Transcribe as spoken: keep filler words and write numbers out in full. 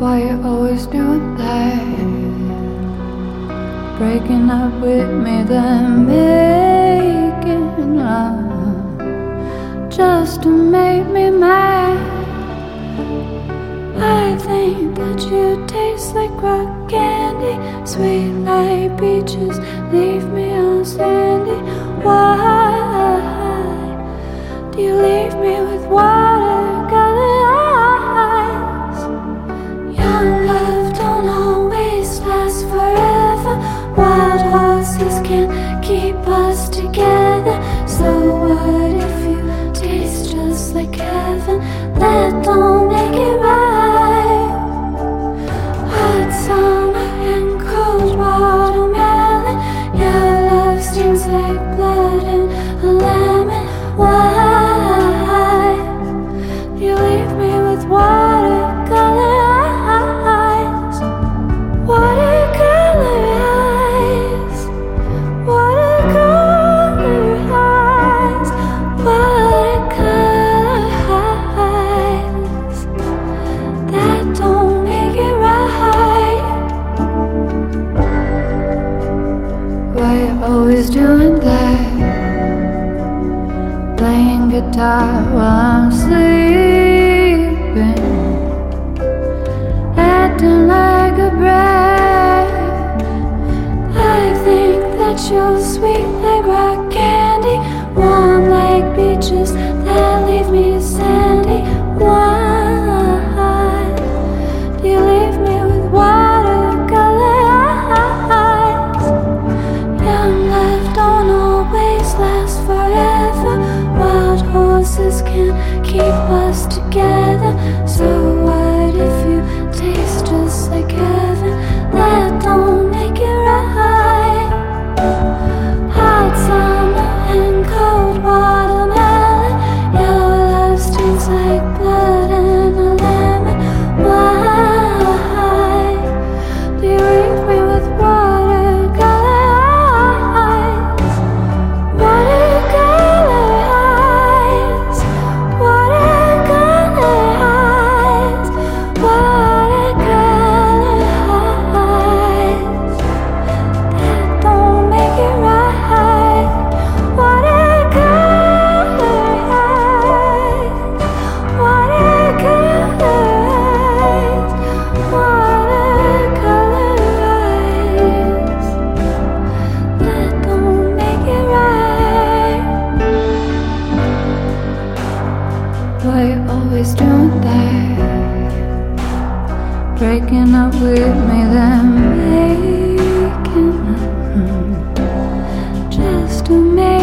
Why you always doing that? Breaking up with me, then making love just to make me mad. I think that you taste like rock candy, sweet like peaches, leave me all sandy. Why do you leave me with watercolor eyes? Young love don't always last forever. Wild horses can't keep us together. So what if you taste just like heaven? That don't make it right. Hot summer and cold watermelon. Your love stings like blood and a lemon. Why do you leave me with watercolor eyes? Watercolor eyes. Watercolor eyes. Watercolor eyes. That don't make it right. Why you always doing that? Playing guitar while I'm sleeping, acting like a brat. I think that you're sweet like rock candy, warm like beaches that leave me sandy. Why do you leave me with watercolor eyes? Young love don't always last forever. Wild horses can't keep us together. So what if you taste just like heaven? That don't make it right. Hot summer and cold watermelon. Your love stings like blood and a lemon. Why do you leave me with watercolor eyes? Watercolor eyes. Watercolor eyes. Watercolor eyes. That don't make it right. Watercolor eyes. Watercolor eyes. Watercolor eyes. That don't make it right. Why you always doing that? Breaking up with me, then making love just to make